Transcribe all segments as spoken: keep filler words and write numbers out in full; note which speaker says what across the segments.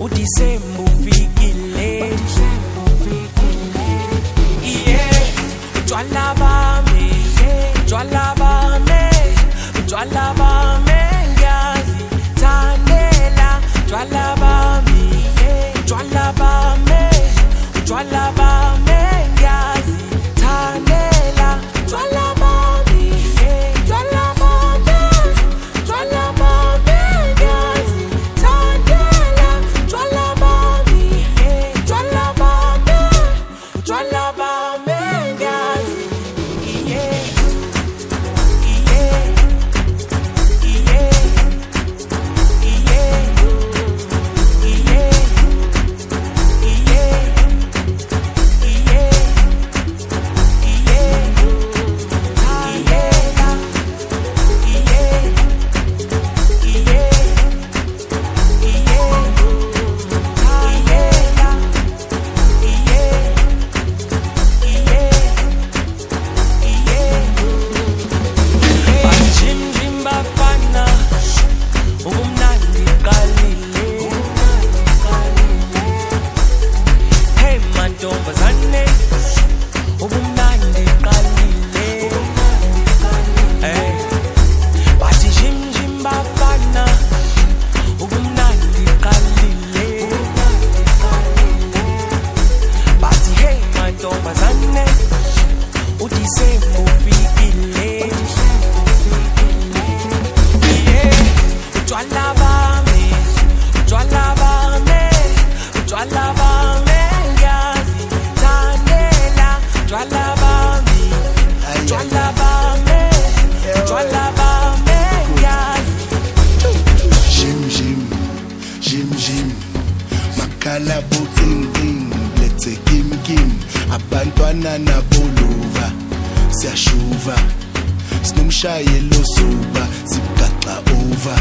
Speaker 1: uDisemba ufikile, yeah, utshwala bami, utshwala bami, utshwala bami ngiyazithandela, utshwala bami, utshwala bami, utshwala bami ngiyazithandela, utshwala bami, utshwala bami, utshwala bami ngiyazithandela, utshwala bami, utshwala bami, utshwala bami ngiyazi, yeah, yeah, yeah, uDisemba ufikile, yeah, utshwala bami, utshwala bami, utshwala bami ngiyazithandela, utshwala bami, utshwala bami, utshwala bami ngiyazi.
Speaker 2: Jim Jim, Jim Jim, makhala buting let's Kim Kim, abantwana naboluva, siyashuva, sinomshayelo suba, sigaxa over.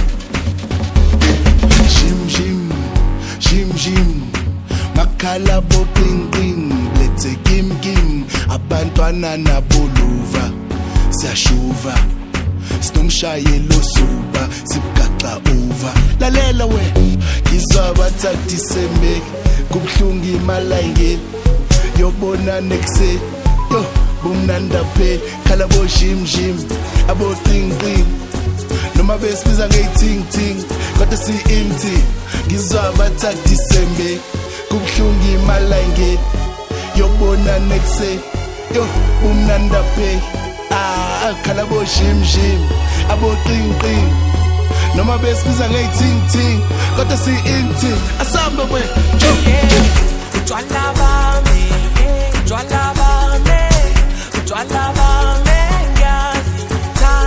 Speaker 2: Jim Jim, Jim Jim, makhala buting let's Kim Kim, abantwana naboluva, siyashuva, sinomshayelo suba, sigaxa over. Lalela we, ngizwa bathi Disemba kubhlungu imali ayingeni, yobona nexe yo bumnanda phe, khala bo Jim Jim abo ting ting, noma besibiza ngeting ting kodwa si empty. Ngizwa bathi Disemba kubhlungu imali ayingeni, yobona nexe yo bumnanda phe, ah khala bo Jim Jim abo ting ting, noma besibiza ngeting ting kodwa si empty. Asamba we
Speaker 1: utshwala bami, utshwala bami, utshwala bami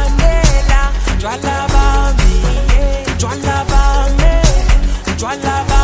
Speaker 1: ngiyazithandela, utshwala bami, utshwala bami, utshwala bami